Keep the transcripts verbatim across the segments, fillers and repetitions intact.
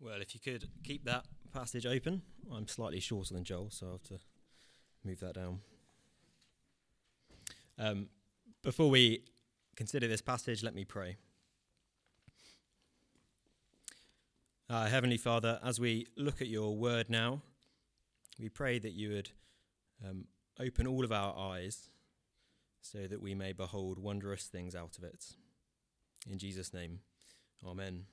Well, if you could keep that passage open. I'm slightly shorter than Joel, so I'll have to move that down. Um, before we consider this passage, let me pray. Uh, Heavenly Father, as we look at your word now, we pray that you would um, open all of our eyes so that we may behold wondrous things out of it. In Jesus' name, amen.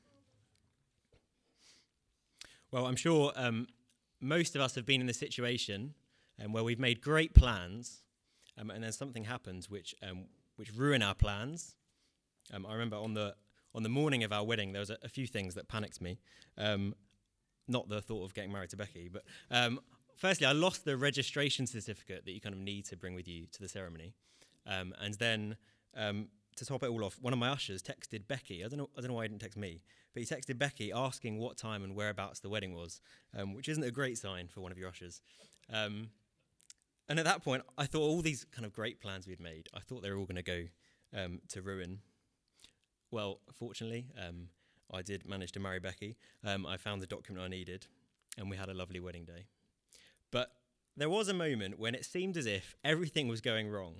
Well, I'm sure um, most of us have been in the situation um, where we've made great plans um, and then something happens which um, which ruin our plans. Um, I remember on the on the morning of our wedding, there was a, a few things that panicked me. Um, not the thought of getting married to Becky, but um, firstly, I lost the registration certificate that you kind of need to bring with you to the ceremony. Um, and then um, to top it all off, one of my ushers texted Becky. I don't know I don't know why he didn't text me, but he texted Becky asking what time and whereabouts the wedding was, um, which isn't a great sign for one of your ushers. Um, and at that point, I thought all these kind of great plans we'd made, I thought they were all going to go um, to ruin. Well, fortunately, um, I did manage to marry Becky. Um, I found the document I needed, and we had a lovely wedding day. But there was a moment when it seemed as if everything was going wrong.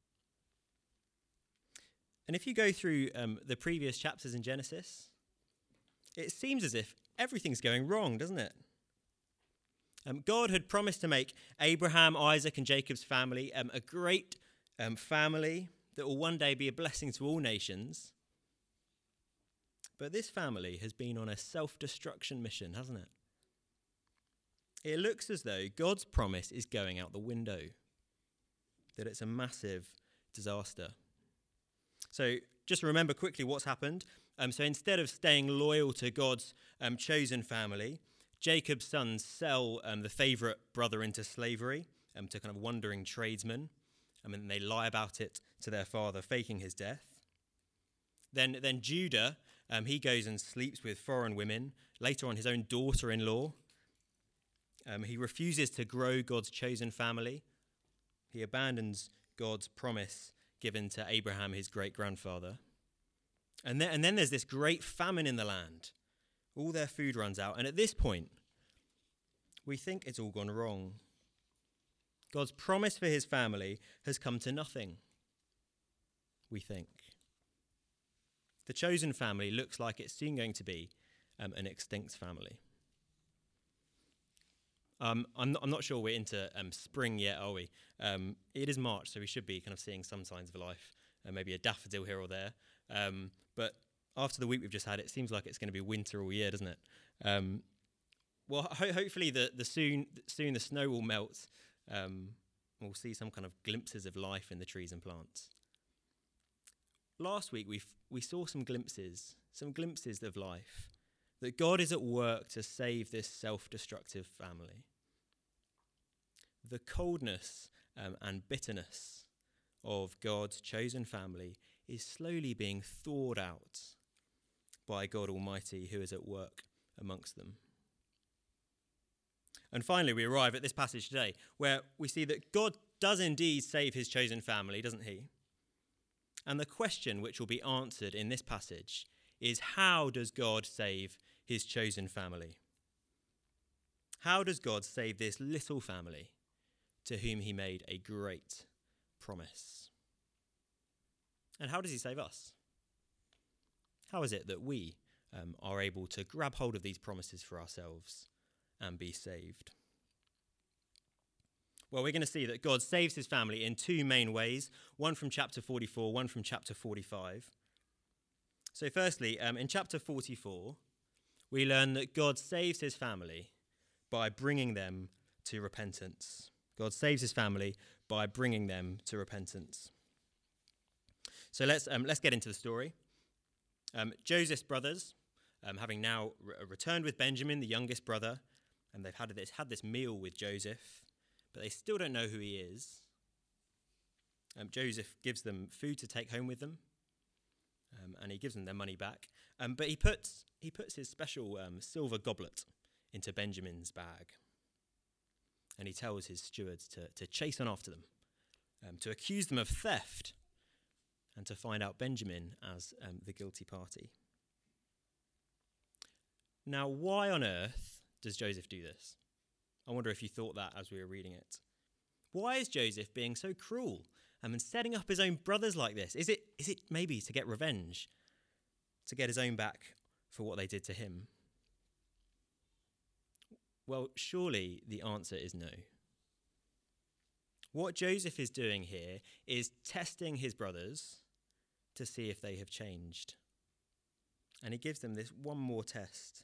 And if you go through um, the previous chapters in Genesis, it seems as if everything's going wrong, doesn't it? Um, God had promised to make Abraham, Isaac, and Jacob's family um, a great um, family that will one day be a blessing to all nations. But this family has been on a self-destruction mission, hasn't it? It looks as though God's promise is going out the window, that it's a massive disaster. So just remember quickly what's happened. Um, so instead of staying loyal to God's um, chosen family, Jacob's sons sell um, the favourite brother into slavery um, to kind of wandering tradesmen. I mean, they lie about it to their father, faking his death. Then, then Judah, um, he goes and sleeps with foreign women. Later on, his own daughter-in-law. Um, he refuses to grow God's chosen family. He abandons God's promise given to Abraham, his great-grandfather. And then, and then there's this great famine in the land. All their food runs out. And at this point, we think it's all gone wrong. God's promise for his family has come to nothing, we think. The chosen family looks like it's soon going to be um, an extinct family. Um, I'm, not, I'm not sure we're into um, spring yet, are we? Um, it is March, so we should be kind of seeing some signs of life, uh, maybe a daffodil here or there. Um, but after the week we've just had, it seems like it's going to be winter all year, doesn't it? Um, well, ho- hopefully the, the soon soon the snow will melt. Um, we'll see some kind of glimpses of life in the trees and plants. Last week we we saw some glimpses, some glimpses of life, that God is at work to save this self-destructive family. The coldness um, and bitterness of God's chosen family is slowly being thawed out by God Almighty, who is at work amongst them. And finally, we arrive at this passage today, where we see that God does indeed save his chosen family, doesn't he? And the question which will be answered in this passage is, how does God save his chosen family? How does God save this little family to whom he made a great promise? And how does he save us? How is it that we um, are able to grab hold of these promises for ourselves and be saved? Well, we're going to see that God saves his family in two main ways, one from chapter forty-four, one from chapter forty-five. So firstly, um, in chapter forty-four, we learn that God saves his family by bringing them to repentance. God saves his family by bringing them to repentance. So let's um, let's get into the story. Um, Joseph's brothers, um, having now re- returned with Benjamin, the youngest brother, and they've had this had this meal with Joseph, but they still don't know who he is. Um, Joseph gives them food to take home with them, um, and he gives them their money back. Um, but he puts he puts his special um, silver goblet into Benjamin's bag, and he tells his stewards to to chase on after them, um, to accuse them of theft, and to find out Benjamin as um, the guilty party. Now, why on earth does Joseph do this? I wonder if you thought that as we were reading it. Why is Joseph being so cruel um, and setting up his own brothers like this? Is it is it maybe to get revenge, to get his own back for what they did to him? Well, surely the answer is no. What Joseph is doing here is testing his brothers to see if they have changed. And he gives them this one more test.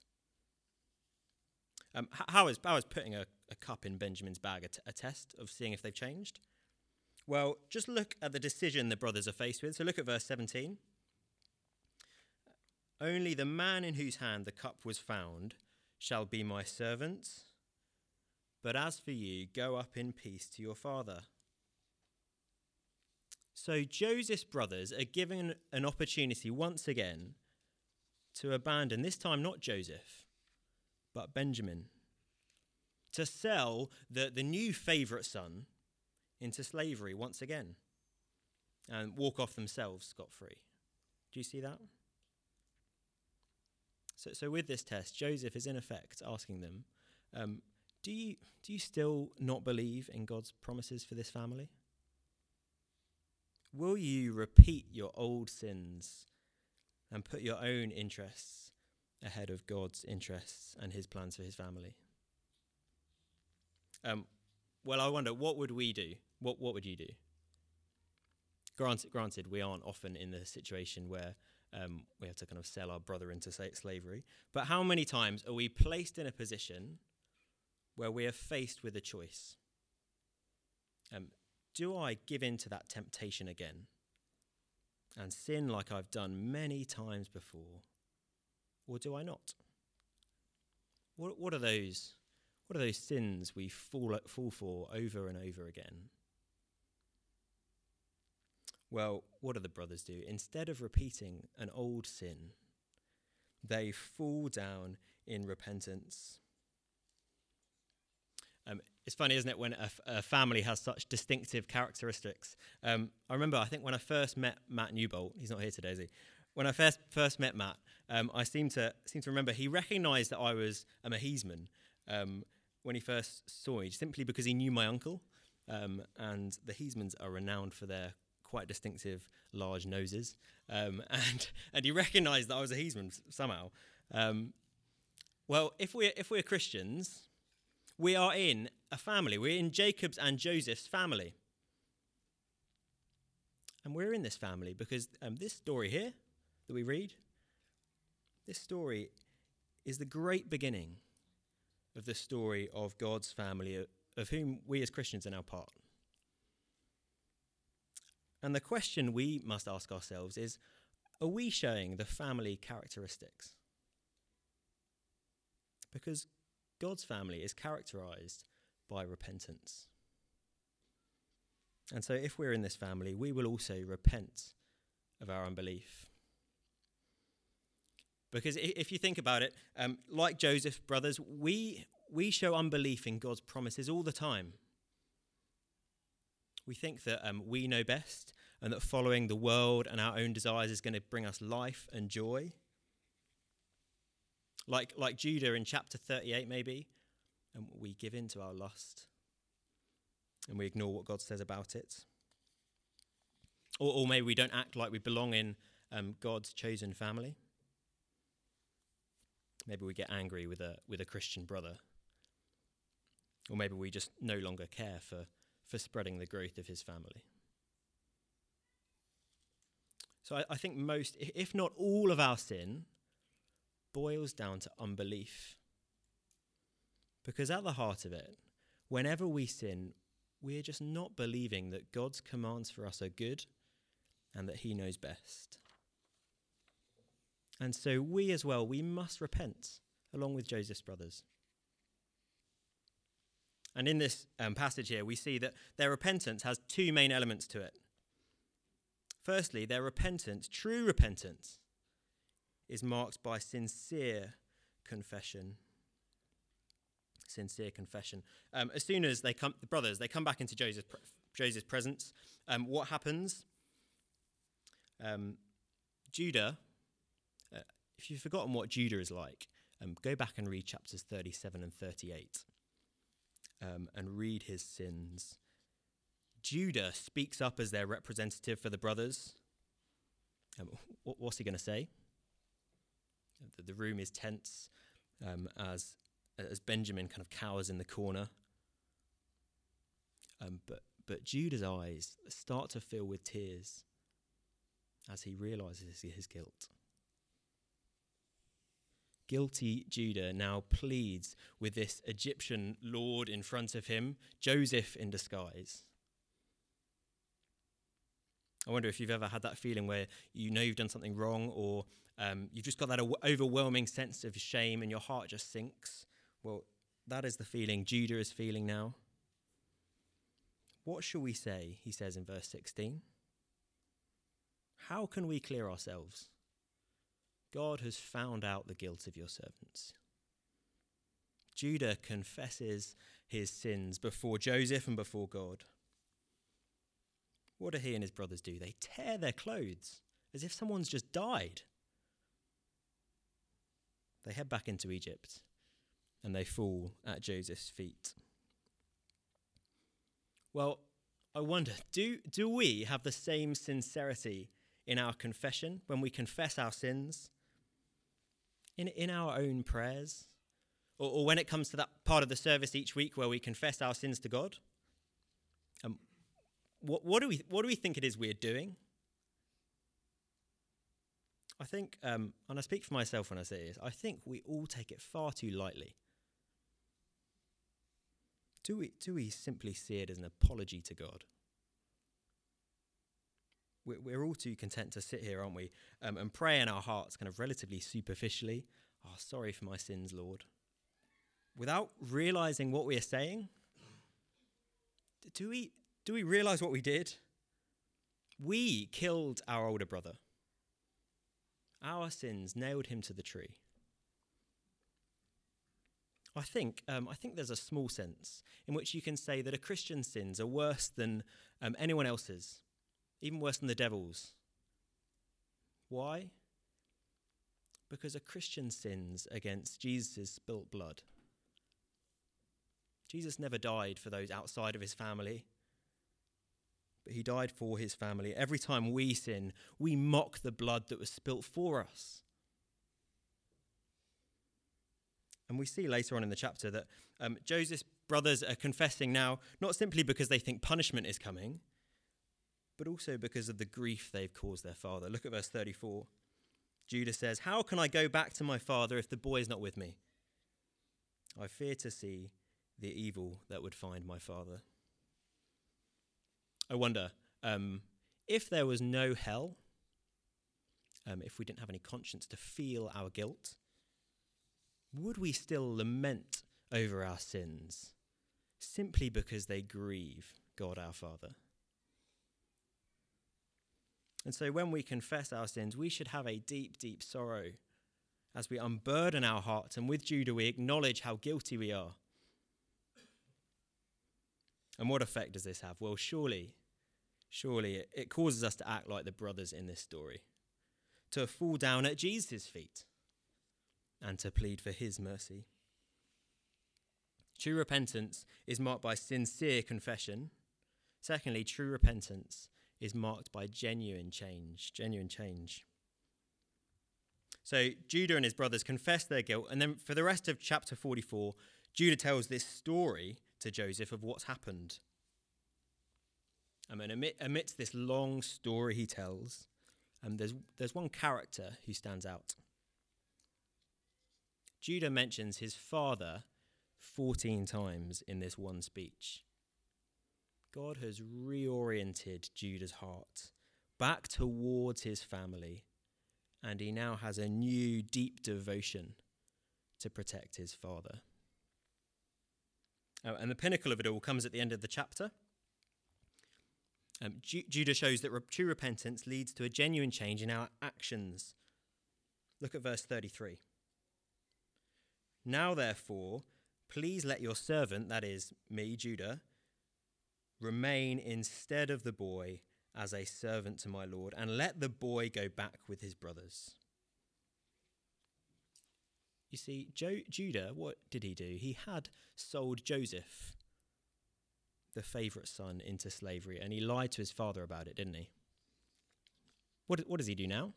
Um, how, is, how is putting a, a cup in Benjamin's bag a, t- a test of seeing if they've changed? Well, just look at the decision the brothers are faced with. So look at verse seventeen. Only the man in whose hand the cup was found shall be my servant. But as for you, go up in peace to your father. So Joseph's brothers are given an opportunity once again to abandon, this time not Joseph, but Benjamin, to sell the, the new favourite son into slavery once again and walk off themselves scot-free. Do you see that? So, so with this test, Joseph is in effect asking them, um, do you, do you still not believe in God's promises for this family? Will you repeat your old sins and put your own interests ahead of God's interests and his plans for his family? Um, well, I wonder, what would we do? What what would you do? Granted, granted, we aren't often in the situation where um, we have to kind of sell our brother into sa- slavery. But how many times are we placed in a position where we are faced with a choice? Um, do I give in to that temptation again and sin like I've done many times before, or do I not? What what are those what are those sins we fall fall for over and over again? Well, what do the brothers do? Instead of repeating an old sin, they fall down in repentance. Um, it's funny, isn't it, when a, f- a family has such distinctive characteristics. Um, I remember, I think when I first met Matt Newbolt, he's not here today, is he? When I first first met Matt, um, I seem to seem to remember he recognised that I was a Mahisman um, when he first saw me, simply because he knew my uncle. Um, and the Heasmans are renowned for their quite distinctive large noses. Um, and and he recognised that I was a Heasman somehow. Um, well, if we're if we're Christians, we are in a family. We're in Jacob's and Joseph's family. And we're in this family because um, this story here that we read, this story is the great beginning of the story of God's family, of, of whom we as Christians are now part. And the question we must ask ourselves is, are we showing the family characteristics? Because God's family is characterized by repentance. And so if we're in this family, we will also repent of our unbelief. Because if you think about it, um, like Joseph's brothers, we, we show unbelief in God's promises all the time. We think that um, we know best and that following the world and our own desires is going to bring us life and joy. Like like Judah in chapter thirty-eight, maybe, and we give in to our lust and we ignore what God says about it. Or, or maybe we don't act like we belong in um, God's chosen family. Maybe we get angry with a with a Christian brother. Or maybe we just no longer care for, for spreading the growth of his family. So I, I think most, if not all of our sin, boils down to unbelief. Because at the heart of it, whenever we sin, we're just not believing that God's commands for us are good and that he knows best. And so we as well, we must repent along with Joseph's brothers. And in this um, passage here, we see that their repentance has two main elements to it. Firstly, their repentance, true repentance, is marked by sincere confession. Sincere confession. Um, as soon as they come, the brothers, they come back into Joseph's, Joseph's presence, um, what happens? Um, Judah, uh, if you've forgotten what Judah is like, Um, go back and read chapters thirty-seven and thirty-eight um, and read his sins. Judah speaks up as their representative for the brothers. Um, what, what's he going to say? The, the room is tense um, as, as Benjamin kind of cowers in the corner. Um, but, but Judah's eyes start to fill with tears as he realizes his guilt. Guilty Judah now pleads with this Egyptian lord in front of him, Joseph in disguise. I wonder if you've ever had that feeling where you know you've done something wrong, or um, you've just got that overwhelming sense of shame and your heart just sinks. Well, that is the feeling Judah is feeling now. What shall we say, he says in verse sixteen? How can we clear ourselves? God has found out the guilt of your servants. Judah confesses his sins before Joseph and before God. What do he and his brothers do? They tear their clothes as if someone's just died. They head back into Egypt and they fall at Joseph's feet. Well, I wonder, do, do we have the same sincerity in our confession when we confess our sins? In, in our own prayers? Or, or when it comes to that part of the service each week where we confess our sins to God? Um, what, what, do we, what do we think it is we're doing? I think, um, and I speak for myself when I say this, I think we all take it far too lightly. Do we, do we simply see it as an apology to God? We're, we're all too content to sit here, aren't we, um, and pray in our hearts kind of relatively superficially, oh, sorry for my sins, Lord, without realizing what we are saying. Do we, do we realize what we did? We killed our older brother. Our sins nailed him to the tree. I think um, I think there's a small sense in which you can say that a Christian's sins are worse than um, anyone else's, even worse than the devil's. Why? Because a Christian sins against Jesus' spilt blood. Jesus never died for those outside of his family, but he died for his family. Every time we sin, we mock the blood that was spilt for us. And we see later on in the chapter that um, Joseph's brothers are confessing now, not simply because they think punishment is coming, but also because of the grief they've caused their father. Look at verse thirty-four. Judah says, "How can I go back to my father if the boy is not with me? I fear to see the evil that would find my father." I wonder, um, if there was no hell, um, if we didn't have any conscience to feel our guilt, would we still lament over our sins simply because they grieve God our Father? And so when we confess our sins, we should have a deep, deep sorrow as we unburden our hearts, and with Judah we acknowledge how guilty we are. And what effect does this have? Well, surely, surely it, it causes us to act like the brothers in this story, to fall down at Jesus' feet and to plead for his mercy. True repentance is marked by sincere confession. Secondly, true repentance is marked by genuine change, genuine change. So Judah and his brothers confess their guilt, and then for the rest of chapter forty-four, Judah tells this story to Joseph of what's happened. I mean, amid, amidst this long story he tells, um, there's, there's one character who stands out. Judah mentions his father fourteen times in this one speech. God has reoriented Judah's heart back towards his family, and he now has a new deep devotion to protect his father. Uh, and the pinnacle of it all comes at the end of the chapter. Um, Ju- Judah shows that re- true repentance leads to a genuine change in our actions. Look at verse thirty-three. "Now, therefore, please let your servant," that is me, Judah, "remain instead of the boy as a servant to my Lord, and let the boy go back with his brothers." You see, jo- Judah, what did he do? He had sold Joseph, the favourite son, into slavery, and he lied to his father about it, didn't he? What, what does he do now?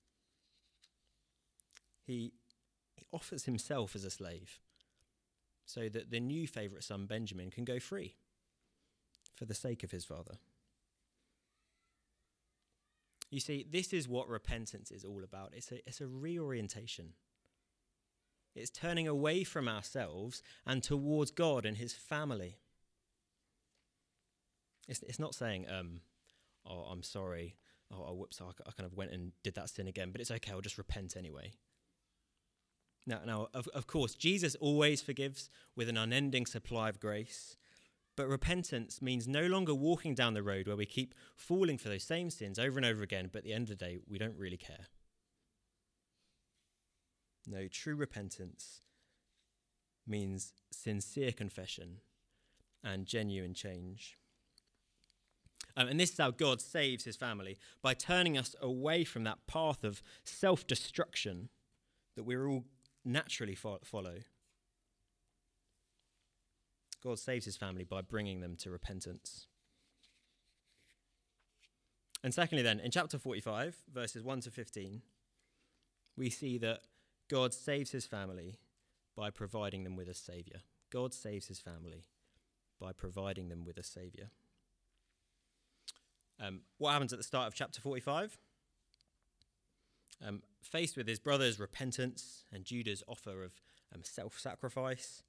He, he offers himself as a slave so that the new favourite son, Benjamin, can go free for the sake of his father. You see, this is what repentance is all about. It's a, it's a reorientation. It's turning away from ourselves and towards God and his family. It's, it's not saying, um, oh, I'm sorry. Oh, oh whoops, I, I kind of went and did that sin again, but it's okay, I'll just repent anyway. Now, now of, of course, Jesus always forgives with an unending supply of grace. But repentance means no longer walking down the road where we keep falling for those same sins over and over again, but at the end of the day, we don't really care. No, true repentance means sincere confession and genuine change. Um, and this is how God saves his family, by turning us away from that path of self-destruction that we all naturally fo- follow. God saves his family by bringing them to repentance. And secondly then, in chapter forty-five, verses one to fifteen, we see that God saves his family by providing them with a saviour. God saves his family by providing them with a saviour. Um, what happens at the start of chapter forty-five? Um, faced with his brother's repentance and Judah's offer of um, self-sacrifice,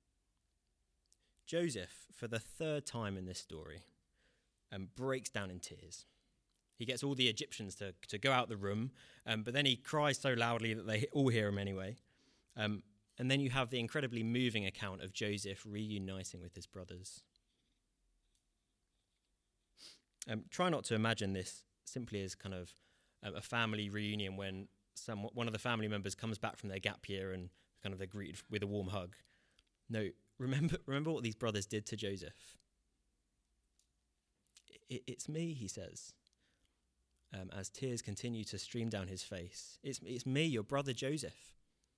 Joseph, for the third time in this story, um, breaks down in tears. He gets all the Egyptians to, to go out the room, um, but then he cries so loudly that they all hear him anyway. Um, and then you have the incredibly moving account of Joseph reuniting with his brothers. Um, try not to imagine this simply as kind of um, a family reunion when some one of the family members comes back from their gap year and kind of they're greeted with a warm hug. No, remember remember what these brothers did to Joseph. It, it's me, he says, um, as tears continue to stream down his face. It's it's me, your brother Joseph.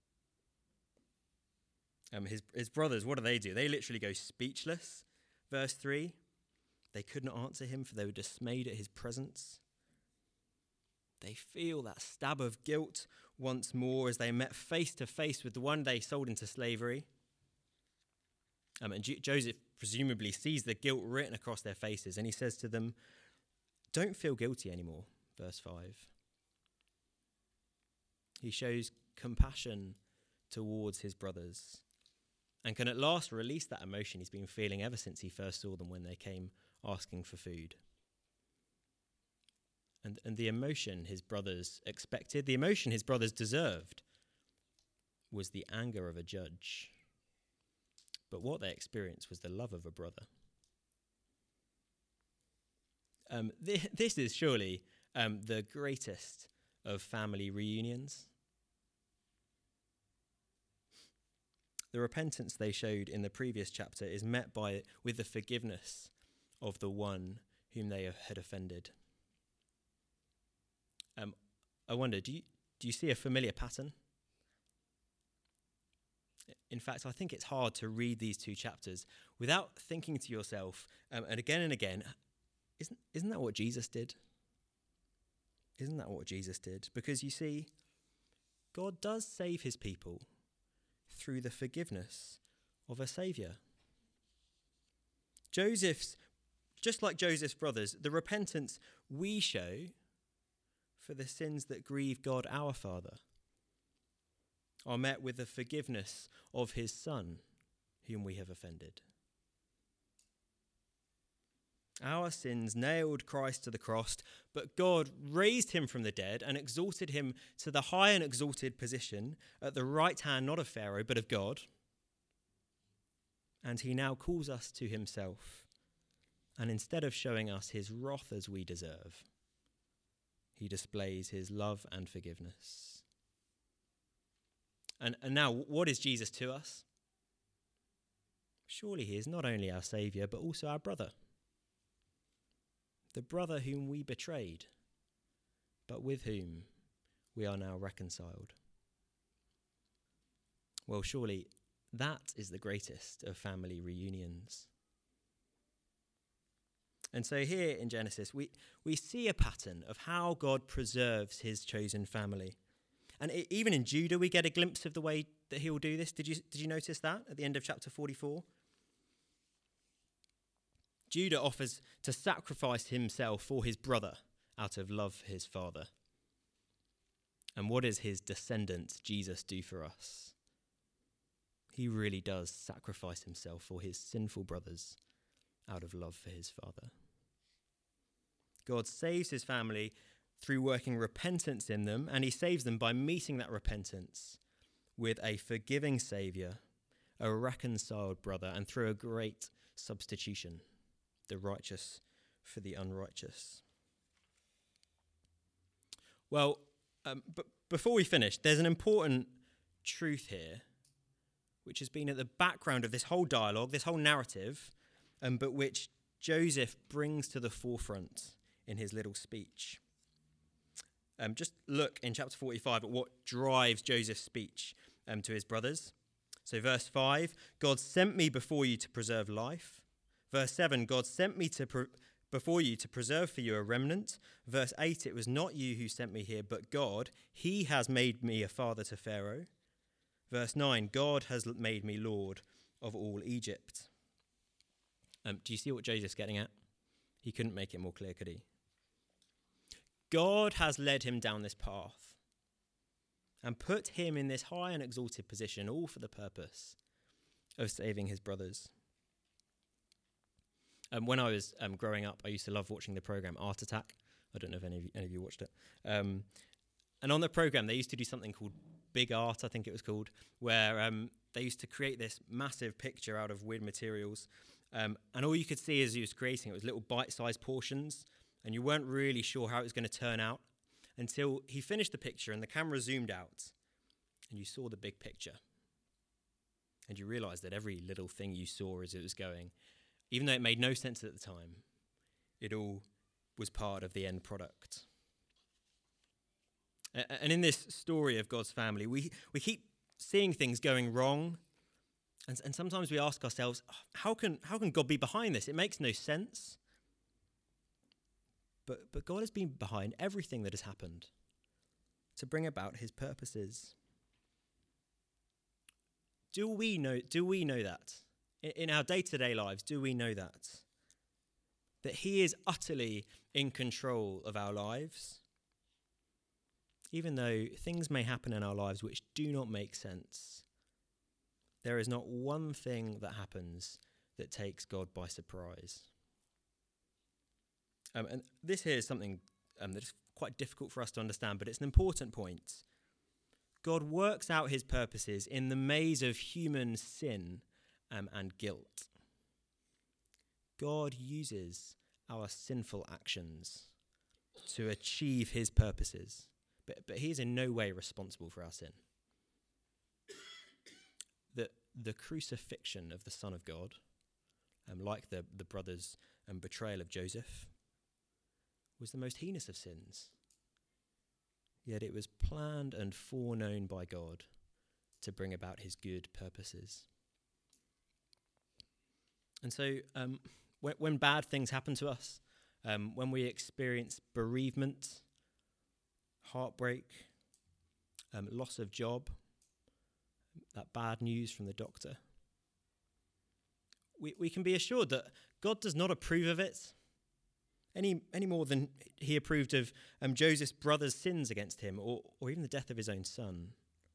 Um, his his brothers, what do they do? They literally go speechless. Verse three. They could not answer him, for they were dismayed at his presence. They feel that stab of guilt once more as they met face to face with the one they sold into slavery. Um, and J- Joseph presumably sees the guilt written across their faces, and he says to them, "Don't feel guilty anymore." Verse five. He shows compassion towards his brothers and can at last release that emotion he's been feeling ever since he first saw them when they came asking for food. And, and the emotion his brothers expected, the emotion his brothers deserved, was the anger of a judge. But what they experienced was the love of a brother. Um, th- this is surely um, the greatest of family reunions. The repentance they showed in the previous chapter is met by with the forgiveness of the one whom they had offended. Um, I wonder, do you, do you see a familiar pattern? In fact, I think it's hard to read these two chapters without thinking to yourself, um, and again and again, isn't, isn't that what Jesus did? Isn't that what Jesus did? Because you see, God does save his people through the forgiveness of a saviour. Joseph's, just like Joseph's brothers, the repentance we show for the sins that grieve God our Father are met with the forgiveness of his Son, whom we have offended. Our sins nailed Christ to the cross, but God raised him from the dead and exalted him to the high and exalted position at the right hand, not of Pharaoh, but of God. And he now calls us to himself. And instead of showing us his wrath as we deserve, he displays his love and forgiveness. And, and now, what is Jesus to us? Surely he is not only our Saviour, but also our brother. The brother whom we betrayed, but with whom we are now reconciled. Well, surely that is the greatest of family reunions. And so here in Genesis, we, we see a pattern of how God preserves his chosen family. And it, even in Judah, we get a glimpse of the way that he will do this. Did you, did you notice that at the end of chapter forty-four? Judah offers to sacrifice himself for his brother out of love for his father. And what does his descendant, Jesus, do for us? He really does sacrifice himself for his sinful brothers out of love for his father. God saves his family through working repentance in them, and he saves them by meeting that repentance with a forgiving Saviour, a reconciled brother, and through a great substitution, the righteous for the unrighteous. Well, um, but before we finish, there's an important truth here, which has been at the background of this whole dialogue, this whole narrative, um, but which Joseph brings to the forefront in his little speech. Um, just look in chapter forty-five at what drives Joseph's speech um, to his brothers. So verse five, God sent me before you to preserve life. Verse seven, God sent me to pre- before you to preserve for you a remnant. Verse eight, it was not you who sent me here, but God. He has made me a father to Pharaoh. Verse nine, God has made me Lord of all Egypt. Um, do you see what Joseph's getting at? He couldn't make it more clear, could he? God has led him down this path and put him in this high and exalted position, all for the purpose of saving his brothers. Um, when I was um, growing up, I used to love watching the programme Art Attack. I don't know if any of you, any of you watched it. Um, and on the programme, they used to do something called Big Art, I think it was called, where um, they used to create this massive picture out of weird materials. Um, and all you could see as he was creating it was little bite-sized portions, and you weren't really sure how it was going to turn out until he finished the picture and the camera zoomed out and you saw the big picture. And you realised that every little thing you saw as it was going, even though it made no sense at the time, it all was part of the end product. And in this story of God's family, we, we keep seeing things going wrong. And, and sometimes we ask ourselves, how can, how can God be behind this? It makes no sense. But, but God has been behind everything that has happened to bring about his purposes. Do we know, do we know that? In, in our day-to-day lives, do we know that? That he is utterly in control of our lives? Even though things may happen in our lives which do not make sense, there is not one thing that happens that takes God by surprise. Um, and this here is something um, that is quite difficult for us to understand, but it's an important point. God works out his purposes in the maze of human sin um, and guilt. God uses our sinful actions to achieve his purposes, but, but he is in no way responsible for our sin. The, the crucifixion of the Son of God, um, like the, the brothers' um, betrayal of Joseph, was the most heinous of sins. Yet it was planned and foreknown by God to bring about his good purposes. And so um, when, when bad things happen to us, um, when we experience bereavement, heartbreak, um, loss of job, that bad news from the doctor, we, we can be assured that God does not approve of it any any more than he approved of um, Joseph's brother's sins against him, or, or even the death of his own son.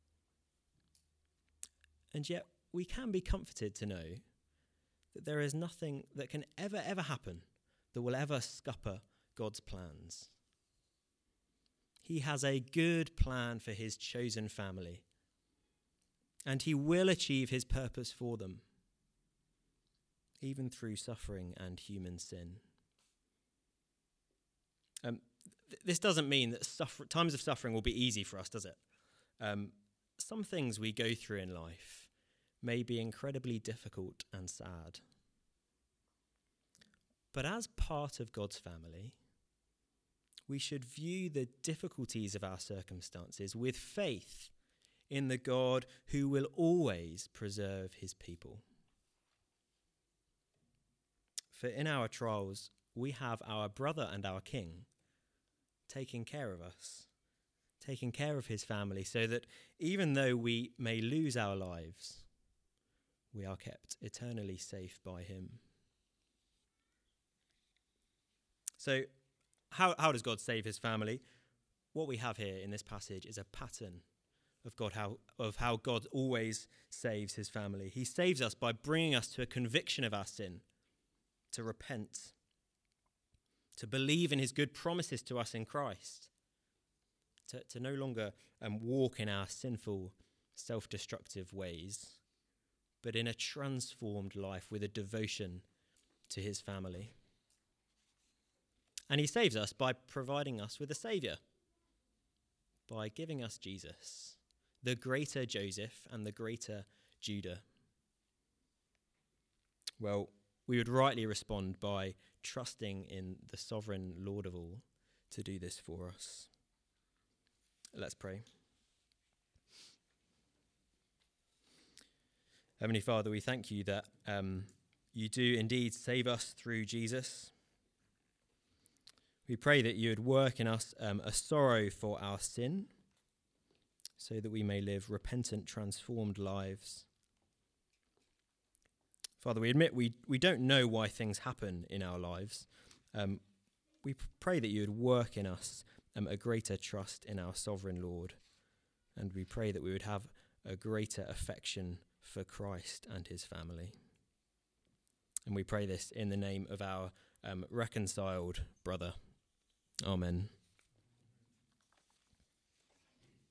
And yet we can be comforted to know that there is nothing that can ever, ever happen that will ever scupper God's plans. He has a good plan for his chosen family, and he will achieve his purpose for them, even through suffering and human sin. Um, th- this doesn't mean that suffer- times of suffering will be easy for us, does it? Um, some things we go through in life may be incredibly difficult and sad. But as part of God's family, we should view the difficulties of our circumstances with faith in the God who will always preserve his people. For in our trials, we have our brother and our king taking care of us, taking care of his family, so that even though we may lose our lives, we are kept eternally safe by him. So how, how does God save his family? What we have here in this passage is a pattern of God, how of how God always saves his family. He saves us by bringing us to a conviction of our sin, to repent, to believe in his good promises to us in Christ, to, to no longer um, walk in our sinful, self-destructive ways, but in a transformed life with a devotion to his family. And he saves us by providing us with a saviour, by giving us Jesus, the greater Joseph and the greater Judah. Well, we would rightly respond by trusting in the sovereign Lord of all to do this for us. Let's pray. Heavenly Father, we thank you that um, you do indeed save us through Jesus. We pray that you would work in us um, a sorrow for our sin, so that we may live repentant, transformed lives. Father, we admit we, we don't know why things happen in our lives. Um, we pray that you would work in us um, a greater trust in our sovereign Lord, and we pray that we would have a greater affection for Christ and his family. And we pray this in the name of our um, reconciled brother. Amen.